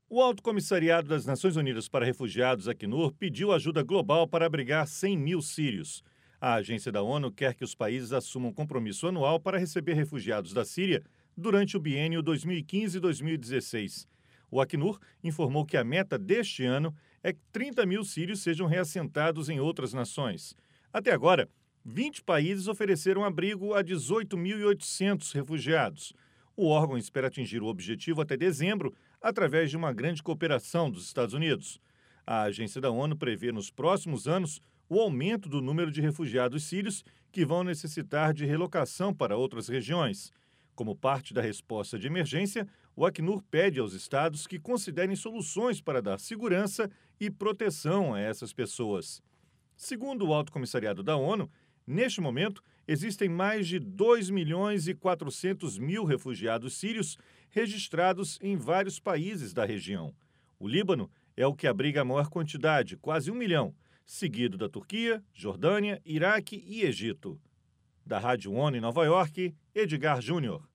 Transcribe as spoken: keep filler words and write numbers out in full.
O Alto Comissariado das Nações Unidas para Refugiados, Acnur, pediu ajuda global para abrigar cem mil sírios. A agência da ONU quer que os países assumam compromisso anual para receber refugiados da Síria durante o biênio dois mil e quinze-dois mil e dezesseis. O Acnur informou que a meta deste ano é que trinta mil sírios sejam reassentados em outras nações. Até agora, vinte países ofereceram abrigo a dezoito mil e oitocentos refugiados. O órgão espera atingir o objetivo até dezembro, através de uma grande cooperação dos Estados Unidos. A agência da ONU prevê nos próximos anos o aumento do número de refugiados sírios que vão necessitar de relocação para outras regiões. Como parte da resposta de emergência, o Acnur pede aos estados que considerem soluções para dar segurança e proteção a essas pessoas. Segundo o Alto Comissariado da ONU, neste momento, existem mais de dois milhões e quatrocentos mil refugiados sírios registrados em vários países da região. O Líbano é o que abriga a maior quantidade, quase um milhão, seguido da Turquia, Jordânia, Iraque e Egito. Da Rádio ONU em Nova York, Edgar Júnior.